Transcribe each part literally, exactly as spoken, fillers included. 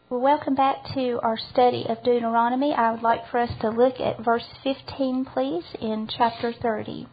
Well, welcome back to our study of Deuteronomy. I would like for us to look at verse fifteen, please, in chapter thirty.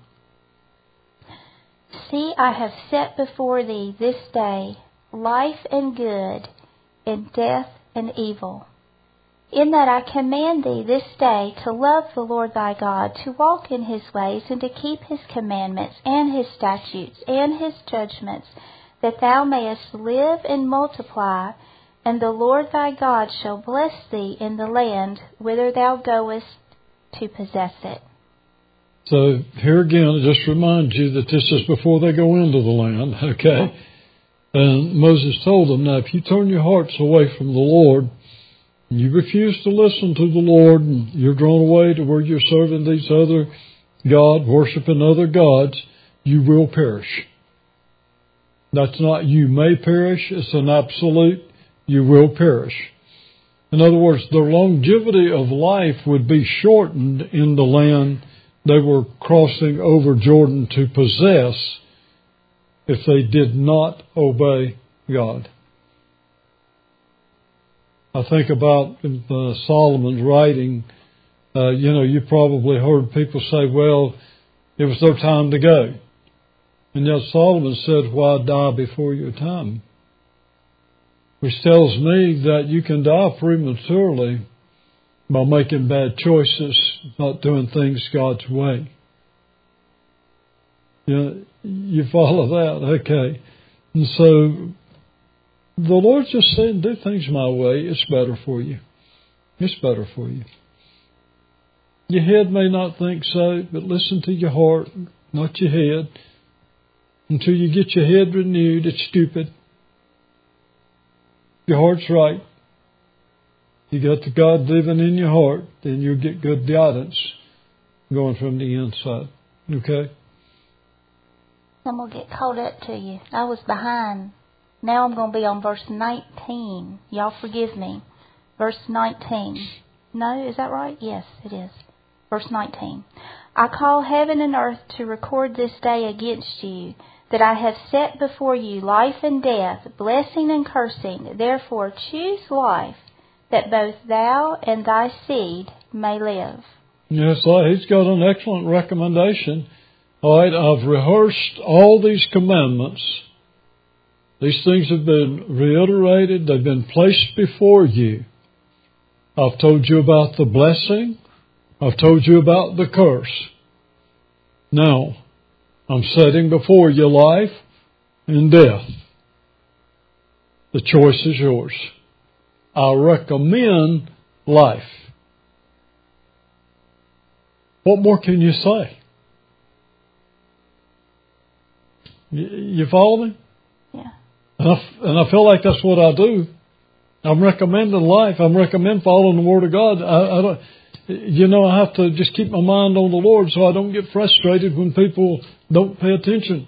See, I have set before thee this day life and good, and death and evil. In that I command thee this day to love the Lord thy God, to walk in his ways, and to keep his commandments, and his statutes, and his judgments, that thou mayest live and multiply, and the Lord thy God shall bless thee in the land whither thou goest to possess it. So here again, it just reminds you that this is before they go into the land, okay? And Moses told them, now if you turn your hearts away from the Lord, and you refuse to listen to the Lord, and you're drawn away to where you're serving these other gods, worshiping other gods, you will perish. That's not you may perish, it's an absolute, you will perish. In other words, the longevity of life would be shortened in the land they were crossing over Jordan to possess if they did not obey God. I think about uh, Solomon's writing, uh, you know, you probably heard people say, well, it was their time to go. And yet Solomon said, why die before your time? Which tells me that you can die prematurely by making bad choices, not doing things God's way. You know, you follow that? Okay. And so the Lord's just saying, do things my way. It's better for you. It's better for you. Your head may not think so, but listen to your heart, not your head. Until you get your head renewed, it's stupid. Your heart's right. You got the God living in your heart, then you'll get good guidance going from the inside. Okay? I'm going to get caught up to you. I was behind. Now I'm going to be on verse nineteen. Y'all forgive me. Verse nineteen. No, is that right? Yes, it is. Verse nineteen. I call heaven and earth to record this day against you, that I have set before you life and death, blessing and cursing. Therefore choose life, that both thou and thy seed may live. Yes, he's got an excellent recommendation. All right, I've rehearsed all these commandments. These things have been reiterated. They've been placed before you. I've told you about the blessing. I've told you about the curse. Now, I'm setting before you life and death. The choice is yours. I recommend life. What more can you say? You follow me? Yeah. And I, and I feel like that's what I do. I'm recommending life. I'm recommending following the Word of God. I, I don't, you know, I have to just keep my mind on the Lord so I don't get frustrated when people don't pay attention.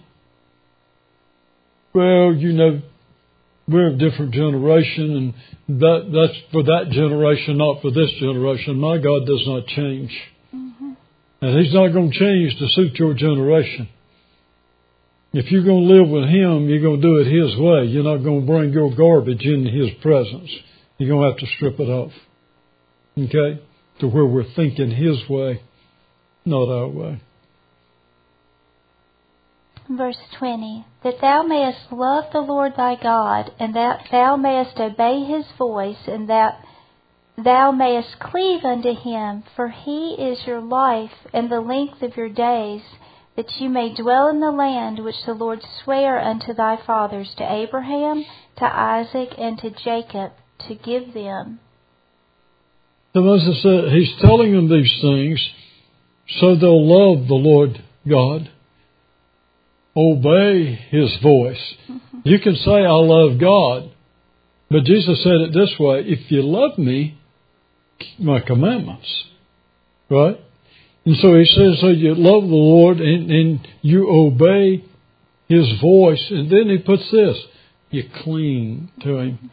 Well, you know, we're a different generation, and that that's for that generation, not for this generation. My God does not change. Mm-hmm. And He's not going to change to suit your generation. If you're going to live with Him, you're going to do it His way. You're not going to bring your garbage into His presence. You're going to have to strip it off. Okay? To where we're thinking His way, not our way. Verse twenty. That thou mayest love the Lord thy God, and that thou mayest obey His voice, and that thou mayest cleave unto Him, for He is your life and the length of your days, that you may dwell in the land which the Lord sware unto thy fathers, to Abraham, to Isaac, and to Jacob, to give them. So Moses said, He's telling them these things so they'll love the Lord God. Obey His voice. Mm-hmm. You can say, I love God. But Jesus said it this way, if you love me, keep my commandments. Right? And so He says, so you love the Lord and, and you obey His voice. And then He puts this, you cling to Him.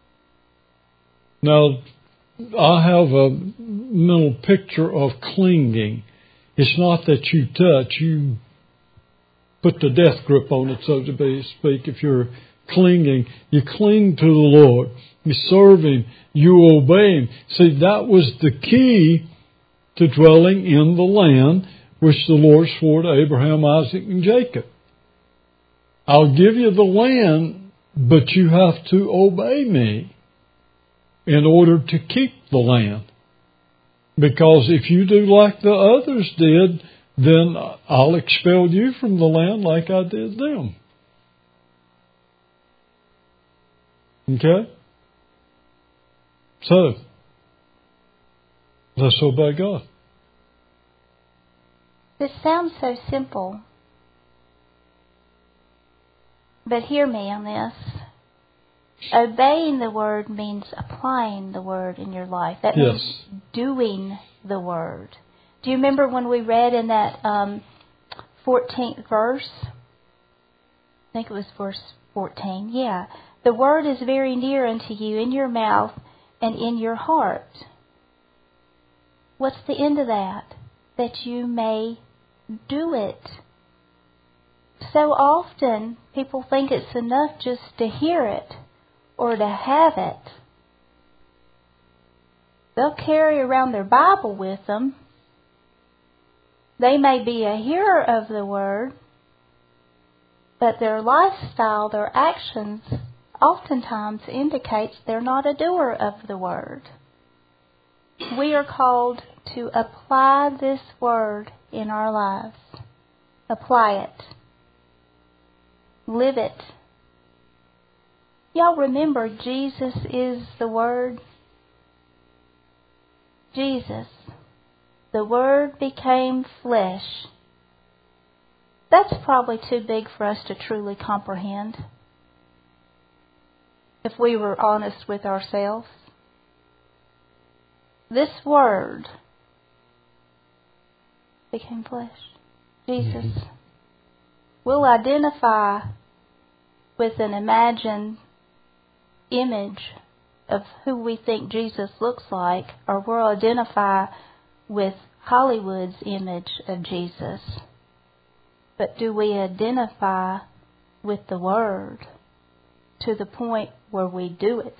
Now, I have a mental picture of clinging. It's not that you touch, you put the death grip on it, so to speak, if you're clinging. You cling to the Lord. You serve Him. You obey Him. See, that was the key to dwelling in the land which the Lord swore to Abraham, Isaac, and Jacob. I'll give you the land, but you have to obey me in order to keep the land. Because if you do like the others did, then I'll expel you from the land like I did them. Okay? So, let's obey God. This sounds so simple. But hear me on this. Obeying the Word means applying the Word in your life. That Yes. means doing the Word. Do you remember when we read in that um, fourteenth verse? I think it was verse fourteen. Yeah. The Word is very near unto you, in your mouth and in your heart. What's the end of that? That you may do it. So often, people think it's enough just to hear it or to have it. They'll carry around their Bible with them. They may be a hearer of the Word, but their lifestyle, their actions, oftentimes indicates they're not a doer of the Word. We are called to apply this Word in our lives. Apply it. Live it. Y'all remember Jesus is the Word? Jesus. The Word became flesh. That's probably too big for us to truly comprehend, if we were honest with ourselves. This Word became flesh. Jesus. Mm-hmm. We'll identify with an imagined image of who we think Jesus looks like, or we'll identify with Hollywood's image of Jesus. But do we identify with the Word to the point where we do it?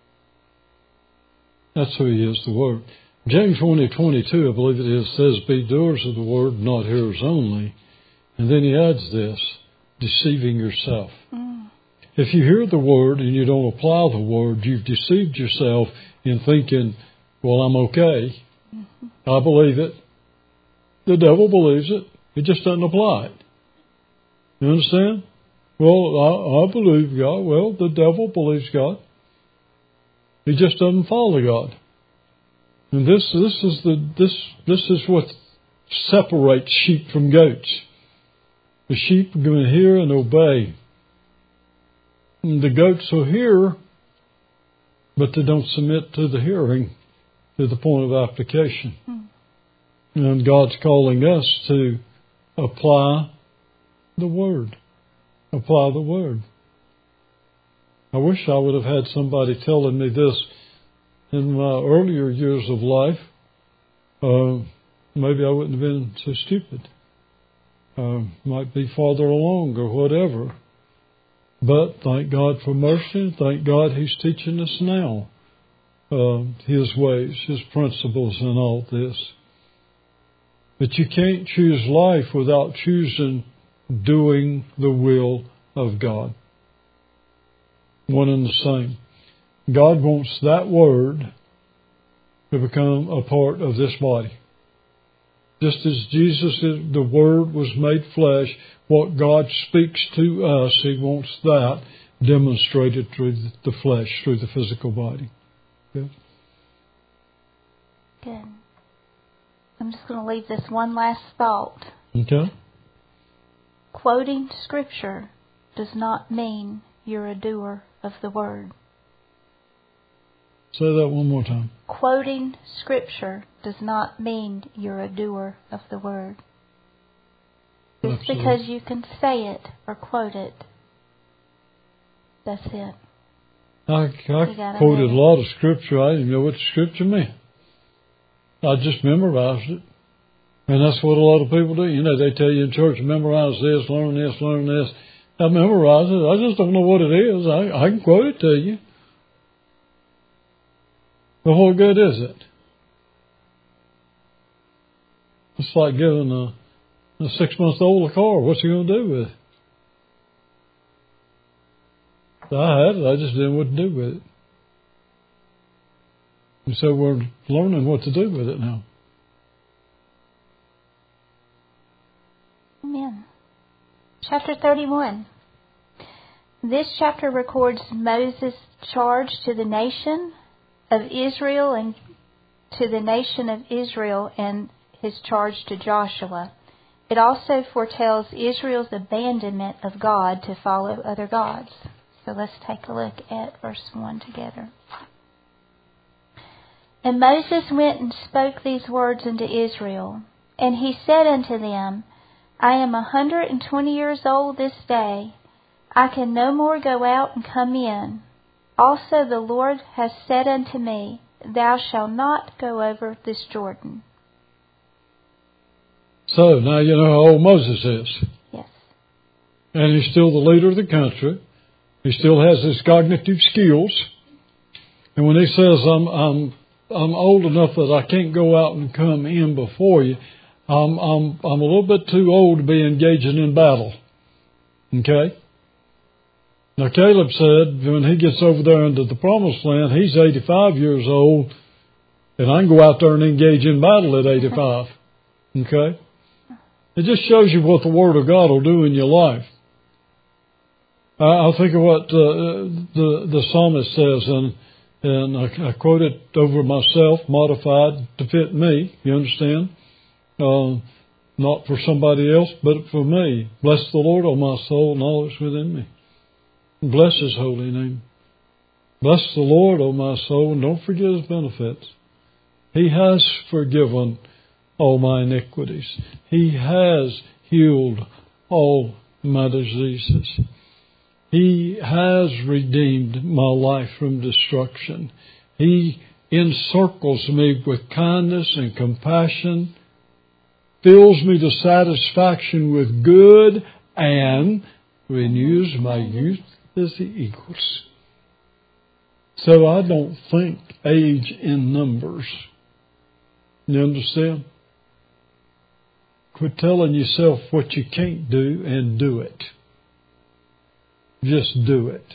That's who He is, the Word. James one twenty-two, I believe it is, says, be doers of the Word, not hearers only. And then he adds this, deceiving yourself. Mm. If you hear the Word and you don't apply the Word, you've deceived yourself in thinking, well, I'm okay. Mm-hmm. I believe it. The devil believes it. He just doesn't apply it. You understand? Well, I, I believe God. Well, the devil believes God. He just doesn't follow God. And this this is the this this is what separates sheep from goats. The sheep are going to hear and obey. And the goats will hear, but they don't submit to the hearing to the point of application. Hmm. And God's calling us to apply the Word. Apply the Word. I wish I would have had somebody telling me this in my earlier years of life. Uh, maybe I wouldn't have been so stupid. Uh, might be farther along or whatever. But thank God for mercy. Thank God He's teaching us now uh, His ways, His principles in all this. But you can't choose life without choosing doing the will of God. One and the same. God wants that Word to become a part of this body. Just as Jesus, the Word was made flesh, what God speaks to us, He wants that demonstrated through the flesh, through the physical body. Good. Good. I'm just going to leave this one last thought. Okay. Quoting Scripture does not mean you're a doer of the Word. Say that one more time. Quoting Scripture does not mean you're a doer of the Word. Just Absolutely. Because you can say it or quote it, that's it. I, I quoted a lot of Scripture. I didn't know what the Scripture meant. I just memorized it. And that's what a lot of people do. You know, they tell you in church, memorize this, learn this, learn this. I memorized it. I just don't know what it is. I, I can quote it to you. But what good is it? It's like giving a, a six-month-old a car. What's he going to do with it? So I had it. I just didn't know what to do with it. And so we're learning what to do with it now. Amen. Chapter thirty-one. This chapter records Moses' charge to the nation of Israel and to the nation of Israel and his charge to Joshua. It also foretells Israel's abandonment of God to follow other gods. So let's take a look at verse one together. And Moses went and spoke these words unto Israel. And he said unto them, I am a hundred and twenty years old this day. I can no more go out and come in. Also the Lord hath said unto me, Thou shalt not go over this Jordan. So now you know how old Moses is. Yes. And he's still the leader of the country. He still has his cognitive skills. And when he says, I'm, I'm, I'm old enough that I can't go out and come in before you, I'm, I'm, I'm a little bit too old to be engaging in battle. Okay? Now Caleb said when he gets over there into the promised land, he's eighty-five years old, and I can go out there and engage in battle at eighty-five. Okay? It just shows you what the Word of God will do in your life. I, I think of what uh, the, the psalmist says, and, and I, I quote it over myself, modified to fit me, you understand? Uh, not for somebody else, but for me. Bless the Lord, O my soul, and all that's within me. Bless His holy name. Bless the Lord, O my soul, and don't forget His benefits. He has forgiven all my iniquities. He has healed all my diseases. He has redeemed my life from destruction. He encircles me with kindness and compassion, fills me to satisfaction with good, and renews my youth as the eagles. So I don't think age in numbers. You understand? Quit telling yourself what you can't do and do it. Just do it.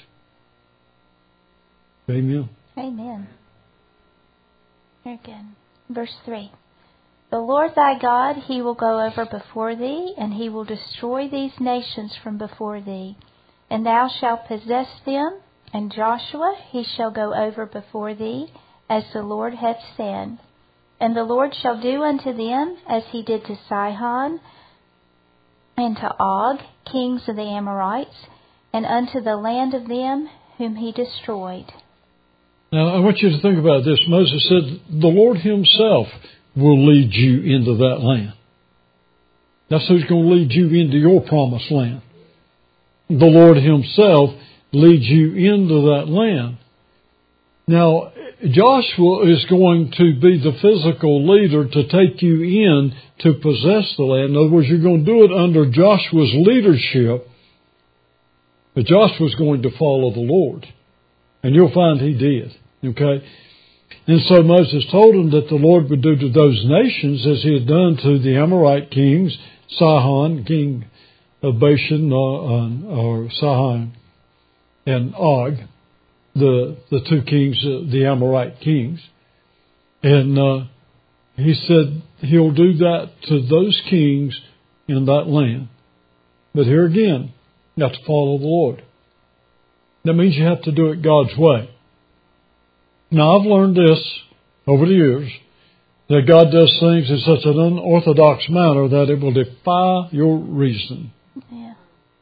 Amen. Amen. Very good. Verse three. The Lord thy God, He will go over before thee, and He will destroy these nations from before thee. And thou shalt possess them, and Joshua, he shall go over before thee, as the Lord hath said. And the Lord shall do unto them as He did to Sihon and to Og, kings of the Amorites, and unto the land of them whom He destroyed. Now, I want you to think about this. Moses said, the Lord Himself will lead you into that land. That's who's going to lead you into your promised land. The Lord Himself leads you into that land. Now, Joshua is going to be the physical leader to take you in to possess the land. In other words, you're going to do it under Joshua's leadership. But Joshua's going to follow the Lord. And you'll find he did. Okay? And so Moses told him that the Lord would do to those nations as He had done to the Amorite kings, Sihon, king of Bashan, uh, uh, or Sihon, and Og, the the two kings, uh, the Amorite kings. And uh, He said He'll do that to those kings in that land. But here again, you have to follow the Lord. That means you have to do it God's way. Now, I've learned this over the years, that God does things in such an unorthodox manner that it will defy your reason. Yeah.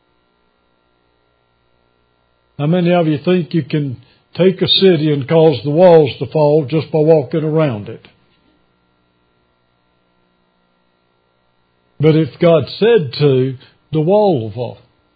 How many of you think you can take a city and cause the walls to fall just by walking around it? But if God said to, the wall will fall.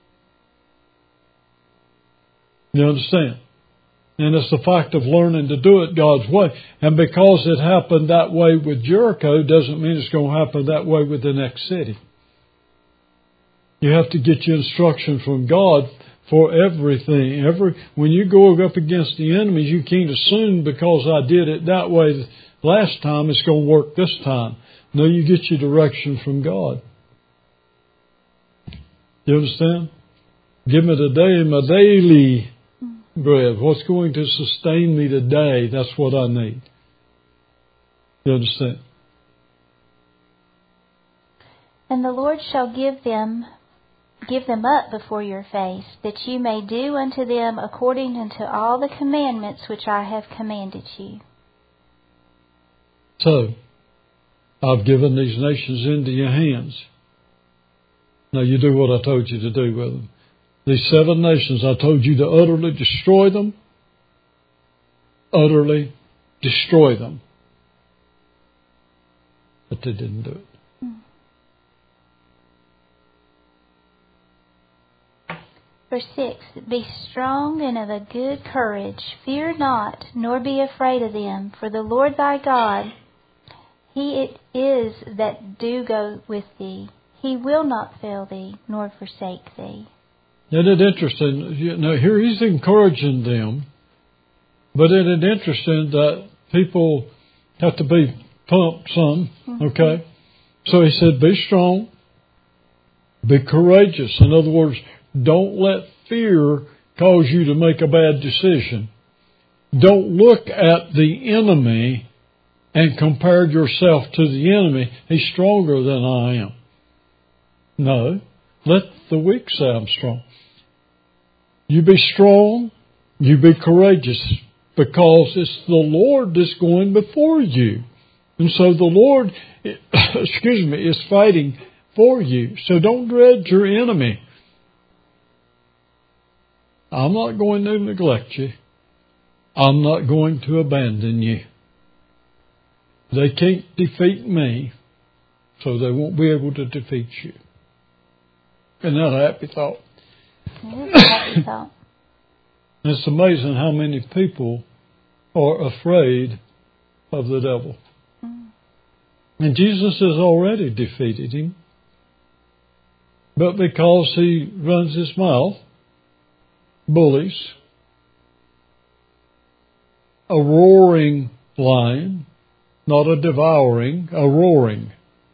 You understand? And it's the fact of learning to do it God's way. And because it happened that way with Jericho doesn't mean it's going to happen that way with the next city. You have to get your instruction from God for everything. Every when you go up against the enemies, you can't assume because I did it that way last time, it's going to work this time. No, you get your direction from God. You understand? Give me today my daily bread. What's going to sustain me today? That's what I need. You understand? And the Lord shall give them give them up before your face, that you may do unto them according unto all the commandments which I have commanded you. So, I've given these nations into your hands. Now you do what I told you to do with them. These seven nations, I told you to utterly destroy them. Utterly destroy them. But they didn't do it. Verse six, be strong and of a good courage. Fear not, nor be afraid of them. For the Lord thy God, He it is that do go with thee. He will not fail thee, nor forsake thee. Isn't it interesting? You know, here he's encouraging them. But isn't it interesting that people have to be pumped some, mm-hmm. okay? So he said, be strong, be courageous. In other words, don't let fear cause you to make a bad decision. Don't look at the enemy and compare yourself to the enemy. He's stronger than I am. No, let the weak say I'm strong. You be strong, you be courageous, because it's the Lord that's going before you. And so the Lord, excuse me, is fighting for you. So don't dread your enemy. I'm not going to neglect you. I'm not going to abandon you. They can't defeat me, so they won't be able to defeat you. Isn't that a happy thought? It is a happy thought. It's amazing how many people are afraid of the devil. Mm. And Jesus has already defeated him. But because he runs his mouth, bullies, a roaring lion, not a devouring, a roaring,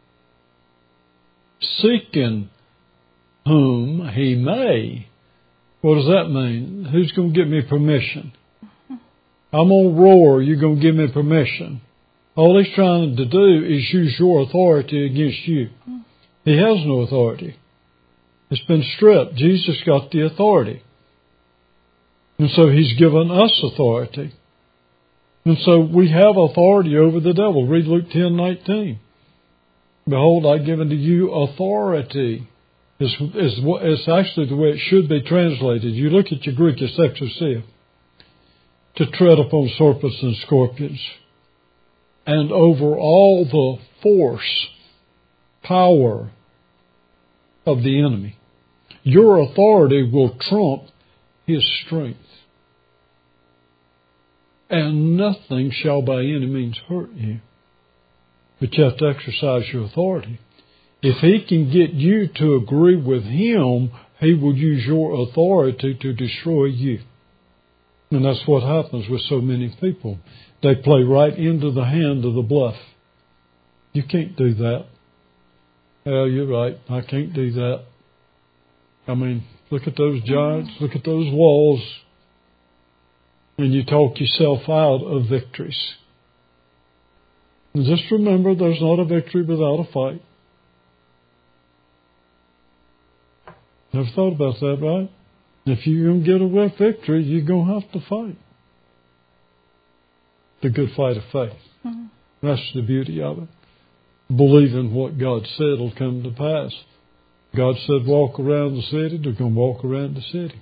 seeking whom he may. What does that mean? Who's going to give me permission? I'm going to roar, you're going to give me permission. All he's trying to do is use your authority against you. He has no authority. It's been stripped. Jesus got the authority. And so he's given us authority. And so we have authority over the devil. Read Luke ten nineteen. Behold, I've given to you authority. It's, it's, it's actually the way it should be translated. You look at your Greek, it's exousia. To tread upon serpents and scorpions. And over all the force, power of the enemy. Your authority will trump his strength. And nothing shall by any means hurt you. But you have to exercise your authority. If he can get you to agree with him, he will use your authority to destroy you. And that's what happens with so many people. They play right into the hand of the bluff. You can't do that. Well, you're right. I can't do that. I mean, look at those giants. Look at those walls. And you talk yourself out of victories. And just remember, there's not a victory without a fight. Never thought about that, right? If you're going to get a victory, you're going to have to fight. The good fight of faith. Mm-hmm. That's the beauty of it. Believing what God said will come to pass. God said walk around the city, they're going to walk around the city.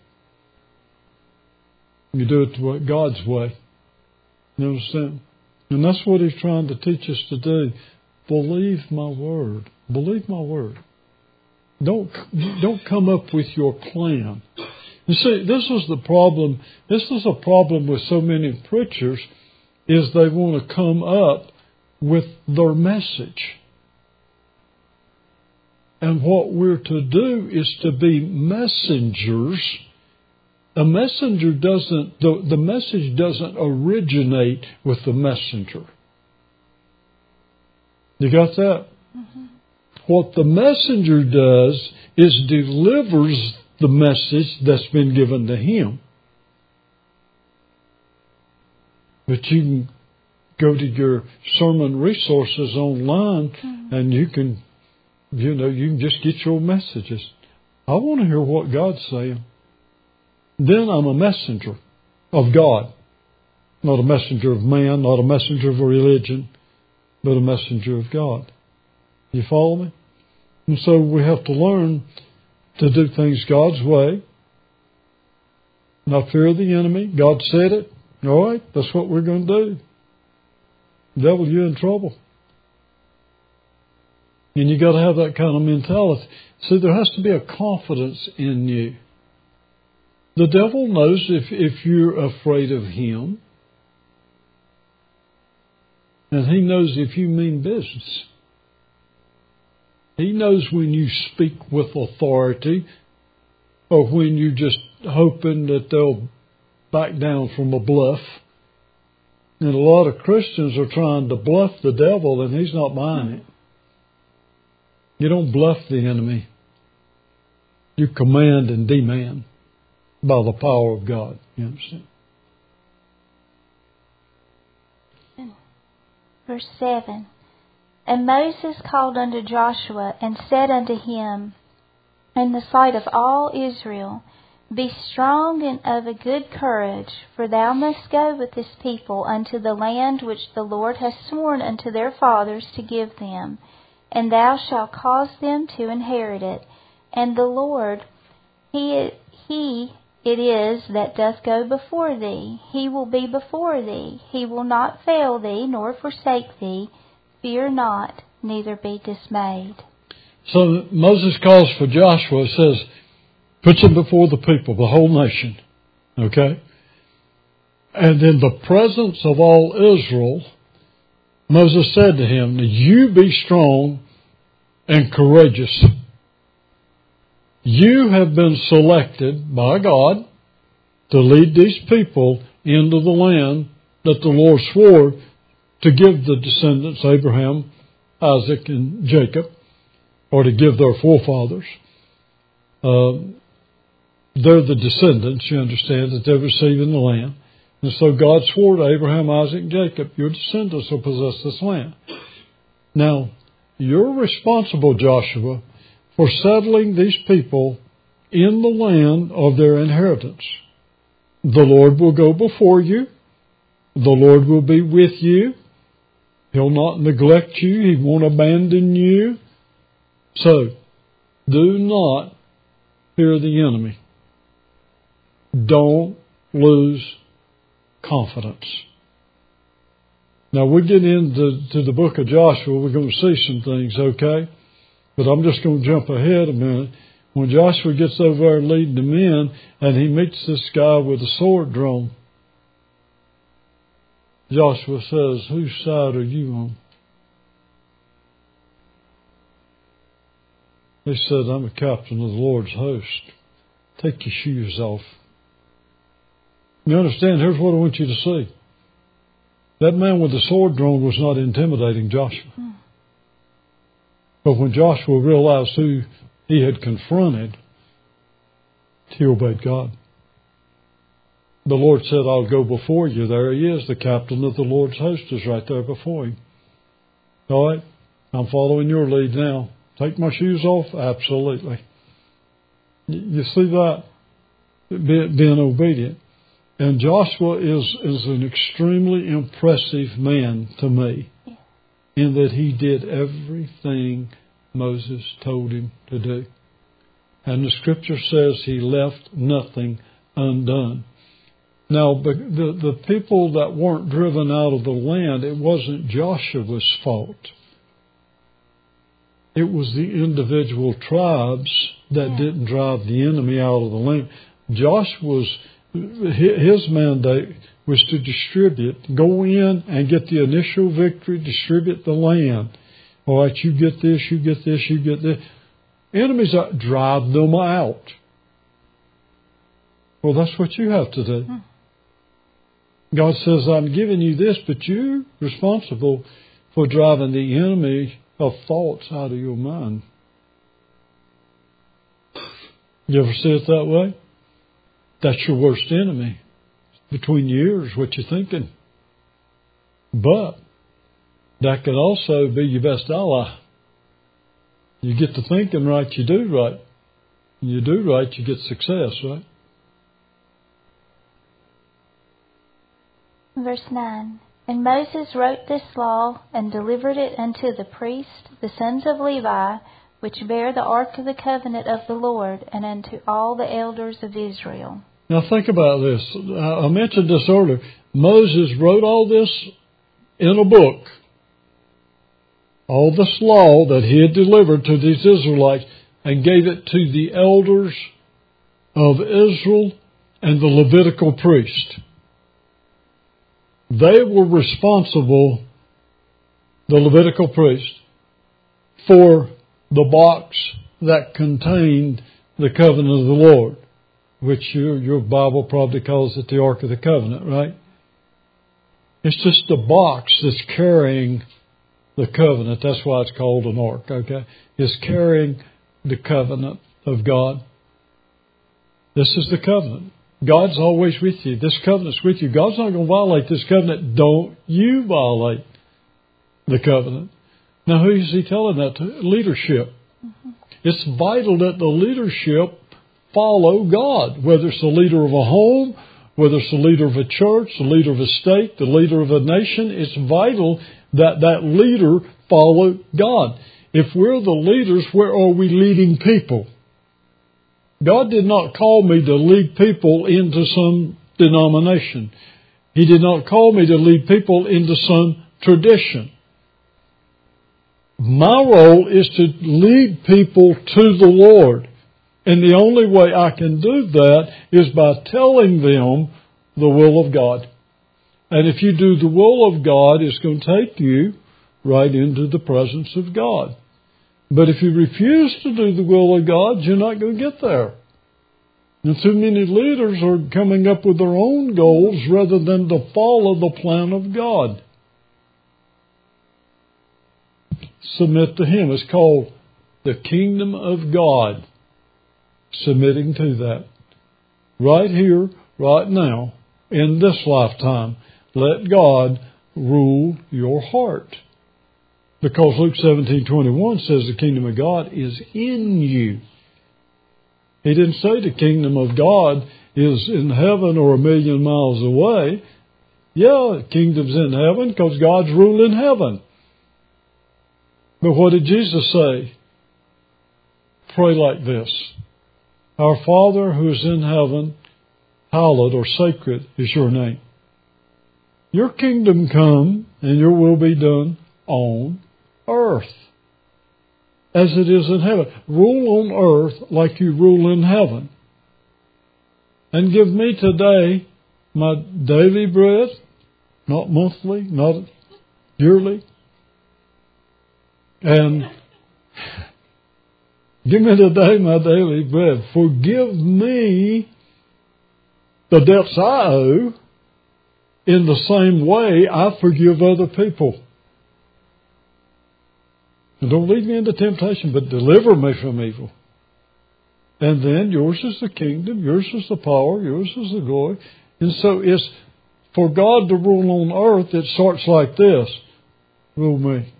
You do it God's way. You understand? And that's what he's trying to teach us to do. Believe my word. Believe my word. Don't, don't come up with your plan. You see, this is the problem. This is a problem with so many preachers, is they want to come up with their message. And what we're to do is to be messengers. A messenger doesn't, the, the message doesn't originate with the messenger. You got that? Mm-hmm. What the messenger does is delivers the message that's been given to him. But you can go to your sermon resources online mm-hmm. and you can, you know, you can just get your messages. I want to hear what God's saying. Then I'm a messenger of God. Not a messenger of man, not a messenger of a religion, but a messenger of God. You follow me? And so we have to learn to do things God's way. Not fear the enemy. God said it. All right, that's what we're going to do. Devil, you're in trouble. And you got to have that kind of mentality. See, there has to be a confidence in you. The devil knows if, if you're afraid of him. And he knows if you mean business. He knows when you speak with authority or when you're just hoping that they'll back down from a bluff. And a lot of Christians are trying to bluff the devil, and he's not buying it. You don't bluff the enemy. You command and demand by the power of God. You understand? Verse seven. And Moses called unto Joshua, and said unto him, in the sight of all Israel, Be strong and of a good courage, for thou must go with this people unto the land which the Lord hath sworn unto their fathers to give them, and thou shalt cause them to inherit it. And the Lord, He, he it is that doth go before thee. He will be before thee. He will not fail thee, nor forsake thee. Fear not, neither be dismayed. So Moses calls for Joshua, says, puts him before the people, the whole nation. Okay? And in the presence of all Israel, Moses said to him, you be strong and courageous. You have been selected by God to lead these people into the land that the Lord swore to give the descendants, Abraham, Isaac, and Jacob, or to give their forefathers. Uh, they're the descendants, you understand, that they're receiving the land. And so God swore to Abraham, Isaac, and Jacob, your descendants will possess this land. Now, you're responsible, Joshua, for settling these people in the land of their inheritance. The Lord will go before you. The Lord will be with you. He'll not neglect you. He won't abandon you. So, do not fear the enemy. Don't lose confidence. Now, we get into to the book of Joshua. We're going to see some things, okay? But I'm just going to jump ahead a minute. When Joshua gets over there leading the men, and he meets this guy with a sword drawn, Joshua says, whose side are you on? He said, I'm a captain of the Lord's host. Take your shoes off. You understand? Here's what I want you to see. That man with the sword drawn was not intimidating Joshua. Hmm. But when Joshua realized who he had confronted, he obeyed God. The Lord said, I'll go before you. There he is. The captain of the Lord's host is right there before him. All right? I'm following your lead now. Take my shoes off? Absolutely. You see that? Being obedient. And Joshua is, is an extremely impressive man to me in that he did everything Moses told him to do. And the scripture says he left nothing undone. Now, the, the people that weren't driven out of the land, it wasn't Joshua's fault. It was the individual tribes that yeah. didn't drive the enemy out of the land. Joshua's, his mandate was to distribute, go in and get the initial victory, distribute the land. All right, you get this, you get this, you get this. enemies out, drive them out. Well, that's what you have to do. God says, I'm giving you this, but you're responsible for driving the enemy of thoughts out of your mind. You ever see it that way? That's your worst enemy. Between your ears, what you're thinking. But that could also be your best ally. You get to thinking right, you do right. When you do right, you get success, right? Verse nine. And Moses wrote this law and delivered it unto the priests, the sons of Levi, which bear the ark of the covenant of the Lord, and unto all the elders of Israel. Now think about this. I mentioned this earlier. Moses wrote all this in a book. All this law that he had delivered to these Israelites and gave it to the elders of Israel and the Levitical priest. They were responsible, the Levitical priest, for the box that contained the covenant of the Lord, which your, your Bible probably calls it the Ark of the Covenant, right? It's just a box that's carrying the covenant. That's why it's called an ark, okay? It's carrying the covenant of God. This is the covenant. God's always with you. This covenant's with you. God's not going to violate this covenant. Don't you violate the covenant. Now, who is he telling that to? Leadership. Mm-hmm. It's vital that the leadership follow God, whether it's the leader of a home, whether it's the leader of a church, the leader of a state, the leader of a nation. It's vital that that leader follow God. If we're the leaders, where are we leading people? God did not call me to lead people into some denomination. He did not call me to lead people into some tradition. My role is to lead people to the Lord. And the only way I can do that is by telling them the will of God. And if you do the will of God, it's going to take you right into the presence of God. But if you refuse to do the will of God, you're not going to get there. And too many leaders are coming up with their own goals rather than to follow the plan of God. Submit to Him. It's called the kingdom of God. Submitting to that. Right here, right now, in this lifetime, let God rule your heart. Because Luke seventeen twenty-one says the kingdom of God is in you. He didn't say the kingdom of God is in heaven or a million miles away. Yeah, the kingdom's in heaven because God's ruling heaven. But what did Jesus say? Pray like this. Our Father who is in heaven, hallowed or sacred is your name. Your kingdom come and your will be done on earth as it is in heaven. Rule on earth like you rule in heaven. And give me today my daily bread, not monthly, not yearly. And give me today my daily bread. Forgive me the debts I owe in the same way I forgive other people. And don't lead me into temptation, but deliver me from evil. And then yours is the kingdom, yours is the power, yours is the glory. And so it's for God to rule on earth, it starts like this. Rule me.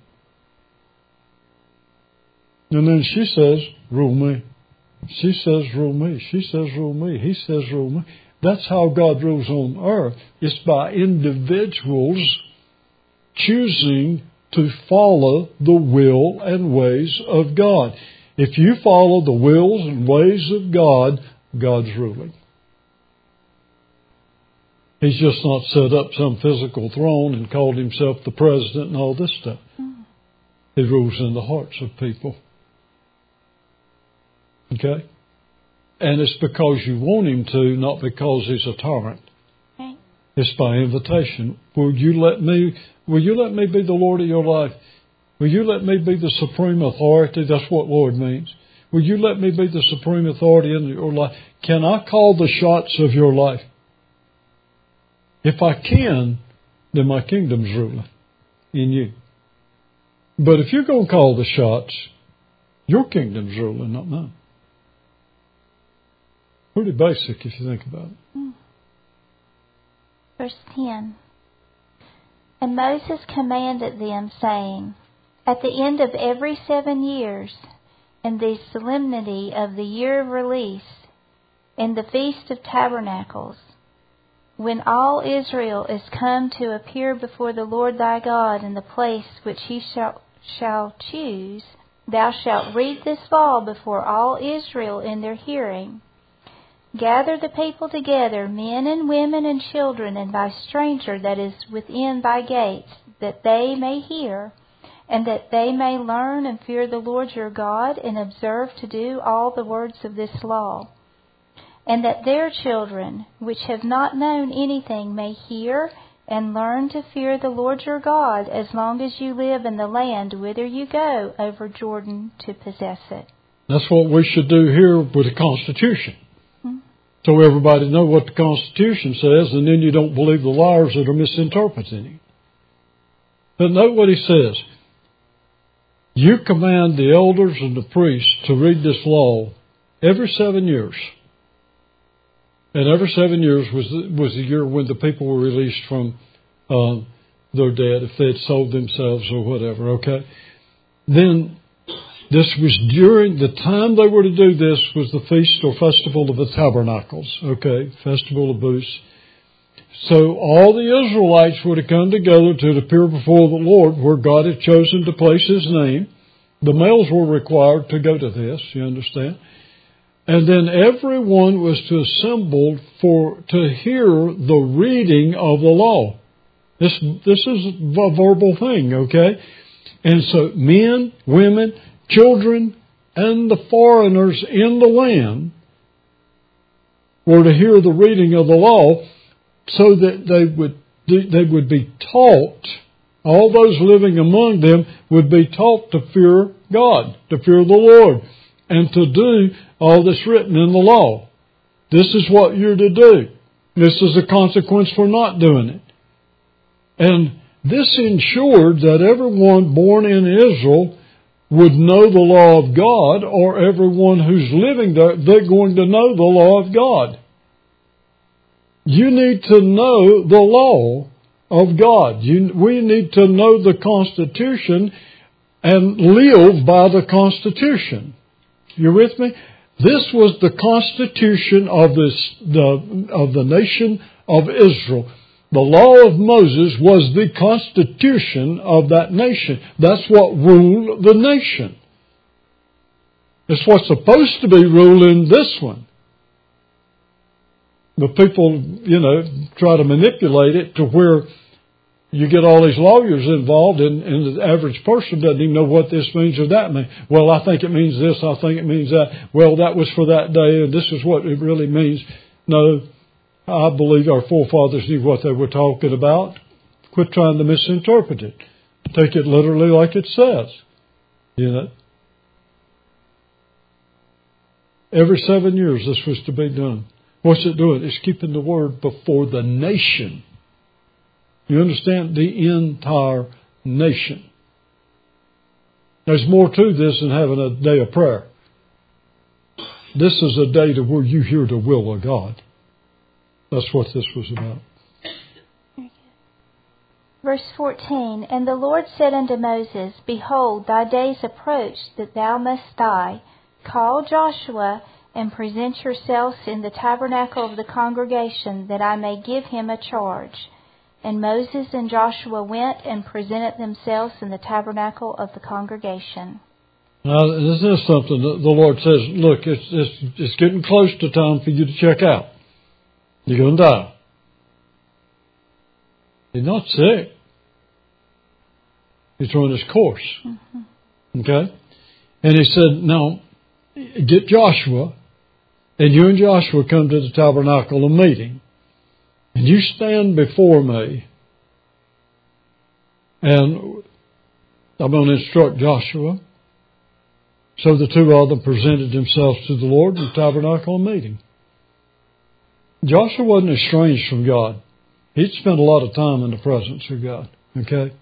And then she says, rule me. She says, rule me. She says, rule me. He says, rule me. That's how God rules on earth. It's by individuals choosing to follow the will and ways of God. If you follow the wills and ways of God, God's ruling. He's just not set up some physical throne and called himself the president and all this stuff. He rules in the hearts of people. Okay? And it's because you want him to, not because he's a tyrant. Okay. It's by invitation. Will you let me, will you let me be the Lord of your life? Will you let me be the supreme authority? That's what Lord means. Will you let me be the supreme authority in your life? Can I call the shots of your life? If I can, then my kingdom's ruling in you. But if you're going to call the shots, your kingdom's ruling, not mine. Pretty basic if you think about it. Verse ten. And Moses commanded them, saying, At the end of every seven years, in the solemnity of the year of release, in the Feast of Tabernacles, when all Israel is come to appear before the Lord thy God in the place which he shall, shall choose, thou shalt read this law before all Israel in their hearing. Gather the people together, men and women and children, and thy stranger that is within thy gates, that they may hear, and that they may learn and fear the Lord your God, and observe to do all the words of this law. And that their children, which have not known anything, may hear and learn to fear the Lord your God, as long as you live in the land whither you go over Jordan to possess it. That's what we should do here with the Constitution. So everybody know what the Constitution says, and then you don't believe the liars that are misinterpreting it. But note what he says. You command the elders and the priests to read this law every seven years. And every seven years was the, was the year when the people were released from uh, their debt, if they had sold themselves or whatever, okay? Then this was during the time they were to do this was the feast or festival of the tabernacles, okay, festival of booths. So all the Israelites were to come together to appear before the Lord where God had chosen to place His name. The males were required to go to this, you understand? And then everyone was to assemble for to hear the reading of the law. This this is a verbal thing, okay? And so men, women, children, and the foreigners in the land were to hear the reading of the law, so that they would they would be taught. All those living among them would be taught to fear God, to fear the Lord, and to do all that's written in the law. This is what you're to do. This is a consequence for not doing it. And this ensured that everyone born in Israel would know the law of God, or everyone who's living there, they're going to know the law of God. You need to know the law of God. You, we need to know the Constitution and live by the Constitution. You with me? This was the Constitution of this, the of the nation of Israel. The law of Moses was the Constitution of that nation. That's what ruled the nation. It's what's supposed to be ruling this one. But people, you know, try to manipulate it to where you get all these lawyers involved, and, and the average person doesn't even know what this means or that means. Well, I think it means this, I think it means that. Well, that was for that day, and this is what it really means. No, I believe our forefathers knew what they were talking about. Quit trying to misinterpret it. Take it literally like it says. You know? Every seven years this was to be done. What's it doing? It's keeping the word before the nation. You understand? The entire nation. There's more to this than having a day of prayer. This is a day to where you hear the will of God. That's what this was about. Verse fourteen, And the Lord said unto Moses, Behold, thy days approach that thou must die. Call Joshua, and present yourselves in the tabernacle of the congregation, that I may give him a charge. And Moses and Joshua went and presented themselves in the tabernacle of the congregation. Now, this is something that the Lord says, look, it's, it's, it's getting close to time for you to check out. You're going to die. He's not sick. He's run his course. Mm-hmm. Okay? And he said, now, get Joshua, and you and Joshua come to the tabernacle of meeting. And you stand before me, and I'm going to instruct Joshua. So the two of them presented themselves to the Lord in the tabernacle meeting. Joshua wasn't estranged from God. He'd spent a lot of time in the presence of God. Okay?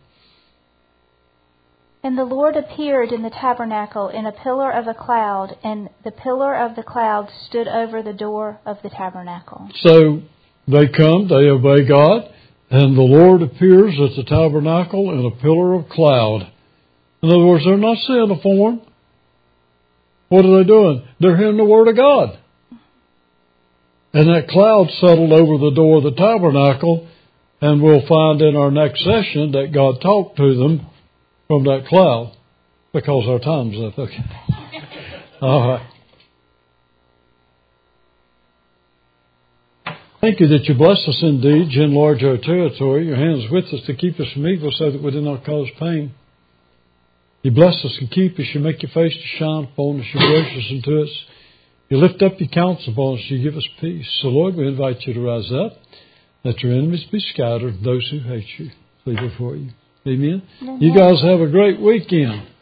And the Lord appeared in the tabernacle in a pillar of a cloud, and the pillar of the cloud stood over the door of the tabernacle. So they come, they obey God, and the Lord appears at the tabernacle in a pillar of cloud. In other words, they're not seeing a form. What are they doing? They're hearing the Word of God. And that cloud settled over the door of the tabernacle, and we'll find in our next session that God talked to them from that cloud, because our time's up. Okay. All right. Thank you that you bless us indeed, you enlarge our territory, your hands with us to keep us from evil so that we do not cause pain. You bless us and keep us, you make your face to shine upon us, you're gracious unto us. You lift up your countenance upon us, you give us peace. So Lord, we invite you to rise up, let your enemies be scattered, those who hate you flee before you. Amen. Amen. You guys have a great weekend.